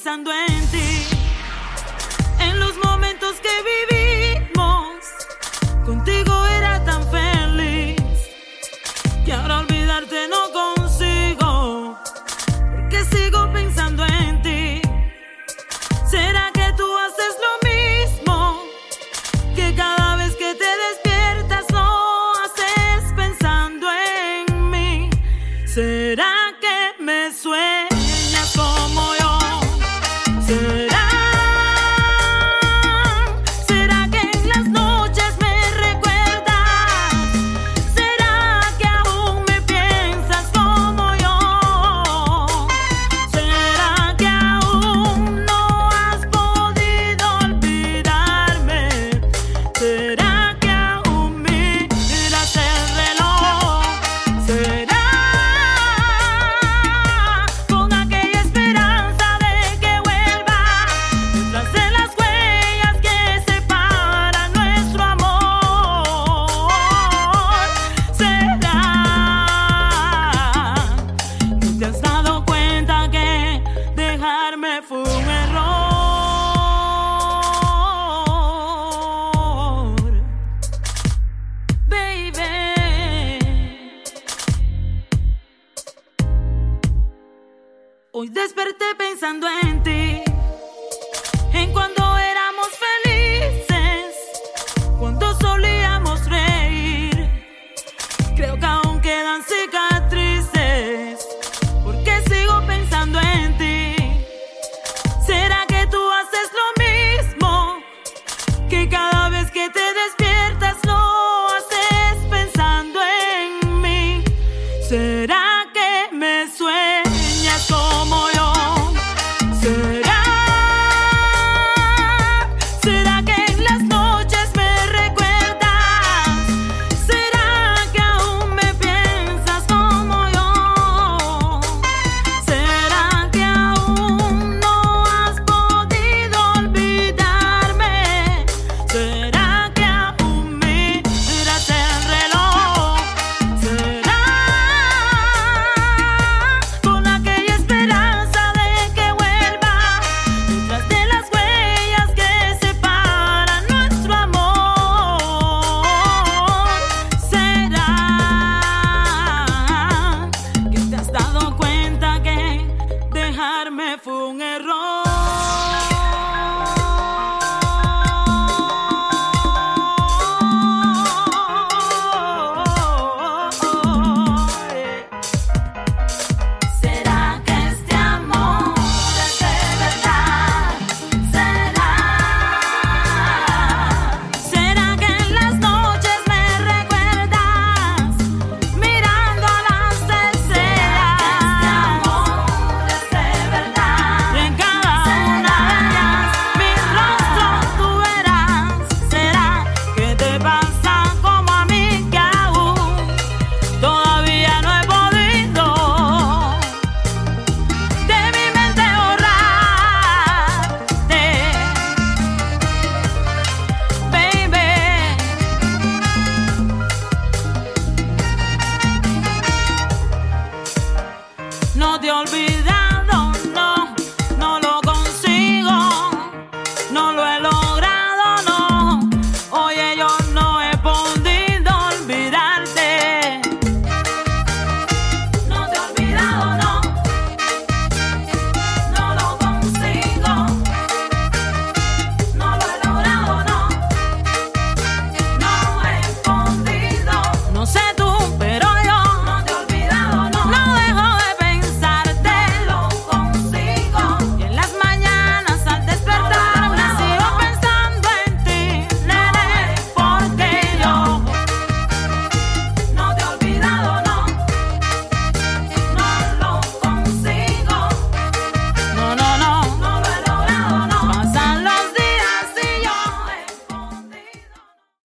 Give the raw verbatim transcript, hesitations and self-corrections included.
pensando en ti, en los momentos que vivimos. Contigo era tan feliz que ahora olvidarte no consigo, porque sigo pensando en ti. ¿Será que tú haces lo mismo? Que cada vez que te despiertas lo haces pensando en mí. ¿Será que me sueñas como yo? ¿Será? ¿Será que en las noches me recuerdas? ¿Será que aún me piensas como yo? ¿Será que aún no has podido olvidarme? ¿Será que aún miras el reloj? ¿Será con aquella esperanza de que vuelva detrás de las huellas que separan nuestro amor? ¿Será que te has dado cuenta que dejarme fue un error? Baby, hoy desperté pensando en ti.